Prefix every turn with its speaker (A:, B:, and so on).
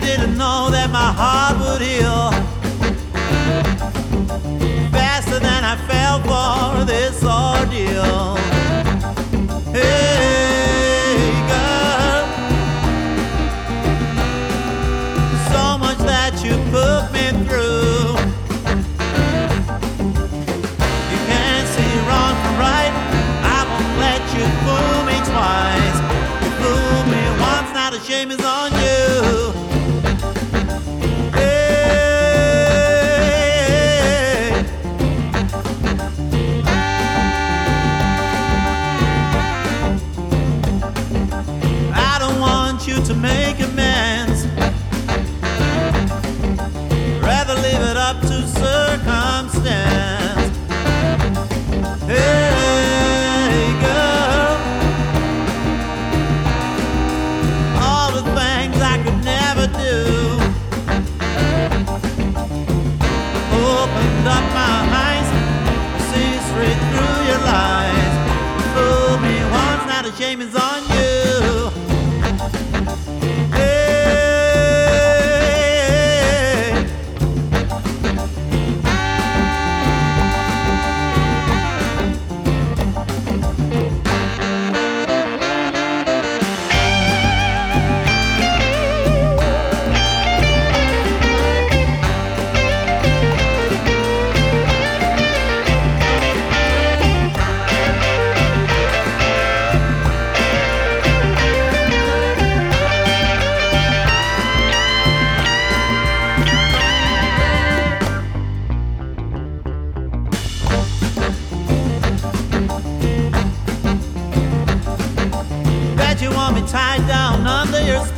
A: didn't know that my heart would heal faster than I fell for this ordeal. Hey girl, so much that you put me through. You can't see wrong from right. I won't let you fool me twice. You fooled me once, now the shame is on you. To make amends, rather leave it up to circumstance. Hey girl, all the things I could never do, opened up my eyes, see straight through your lies. Fool me once, now the shame is on you. You want me tied down under your